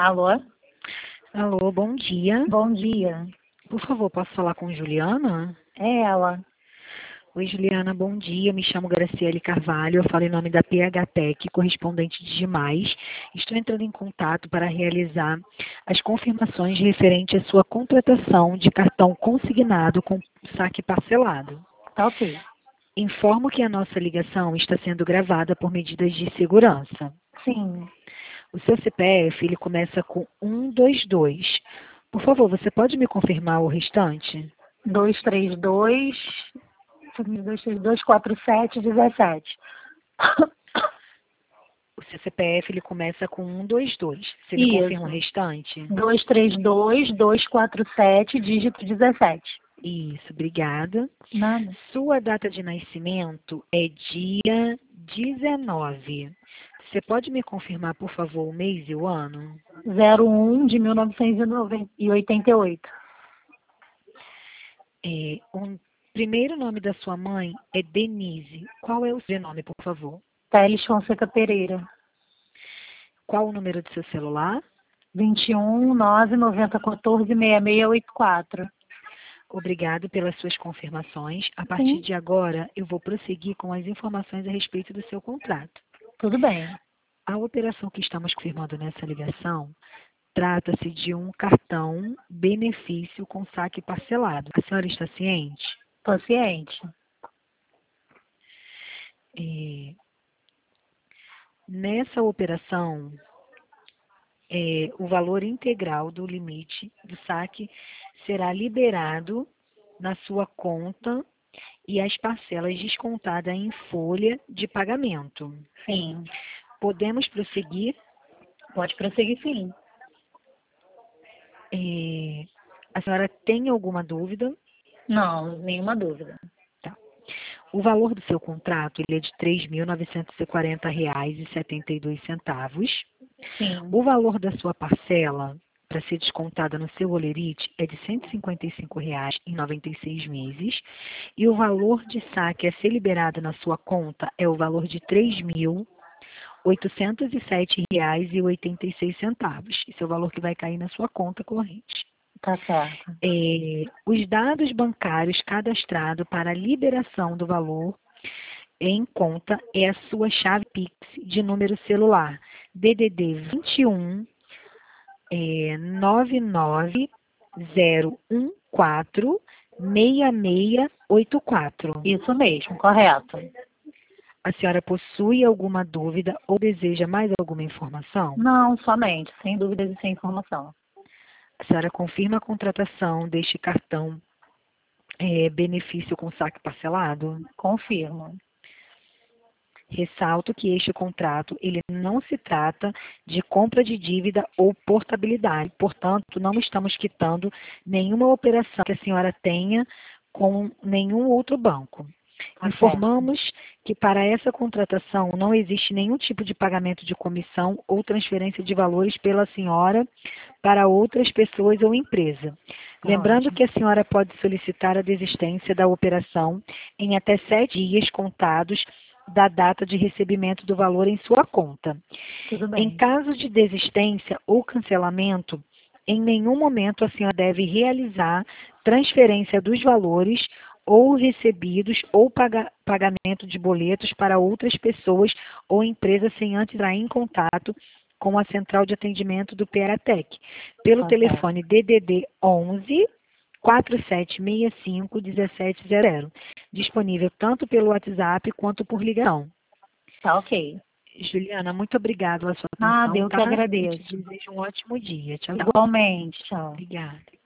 Alô? Alô, bom dia. Bom dia. Por favor, posso falar com Juliana? É ela. Oi, Juliana, bom dia. Me chamo Graciele Carvalho. Eu falo em nome da PHTEC, correspondente de Demais. Estou entrando em contato para realizar as confirmações referentes à sua contratação de cartão consignado com saque parcelado. Tá ok. Informo que a nossa ligação está sendo gravada por medidas de segurança. Sim. O seu CPF, ele começa com 122. Por favor, você pode me confirmar o restante? 232, 2324717. O seu CPF, ele começa com 122. Você me confirma o Isso. restante? 232247, dígito 17. Isso, obrigada. Nada. Sua data de nascimento é dia 19. Você pode me confirmar, por favor, o mês e o ano? 01 de 1988. O primeiro nome da sua mãe é Denise. Qual é o seu nome, por favor? Teles Fonseca Pereira. Qual o número do seu celular? 21 99014 6684. Obrigado pelas suas confirmações. A partir Sim, de agora, eu vou prosseguir com as informações a respeito do seu contrato. tudo bem. A operação que estamos confirmando nessa ligação trata-se de um cartão benefício com saque parcelado. A senhora está ciente? Paciente. É, Nessa operação, o valor integral do limite do saque será liberado na sua conta e as parcelas descontadas em folha de pagamento. Sim. Podemos prosseguir? Pode prosseguir, sim. A senhora tem alguma dúvida? Não, nenhuma dúvida. Tá. O valor do seu contrato ele é de R$ 3.940,72. Sim. O valor da sua parcela para ser descontada no seu holerite é de R$ 155,00 em 96 meses. E o valor de saque a ser liberado na sua conta é o valor de R$ 3.807,86. Esse é o valor que vai cair na sua conta corrente. Tá certo. Os dados bancários cadastrados para a liberação do valor em conta é a sua chave Pix de número celular DDD 21 99014 6684. Isso mesmo, correto. A senhora possui alguma dúvida ou deseja mais alguma informação? Não, somente, sem dúvidas e sem informação. A senhora confirma a contratação deste cartão benefício com saque parcelado? Confirmo. Ressalto que este contrato ele não se trata de compra de dívida ou portabilidade. Portanto, não estamos quitando nenhuma operação que a senhora tenha com nenhum outro banco. Tá Informamos que para essa contratação não existe nenhum tipo de pagamento de comissão ou transferência de valores pela senhora para outras pessoas ou empresa. Lembrando ótimo. que a senhora pode solicitar a desistência da operação em até 7 dias contados da data de recebimento do valor em sua conta. Tudo Em bem. caso de desistência ou cancelamento, em nenhum momento a senhora deve realizar transferência dos valores ou recebidos ou pagamento de boletos para outras pessoas ou empresas sem antes entrar em contato com a central de atendimento do PHTEC, pelo Tá certo. telefone DDD 11 4765 1700, disponível tanto pelo WhatsApp quanto por ligação. Tá ok. Juliana, muito obrigada pela sua Nada, atenção, eu que tá? E te agradeço. desejo um ótimo dia. Tchau, tchau. Igualmente, tchau. Obrigada.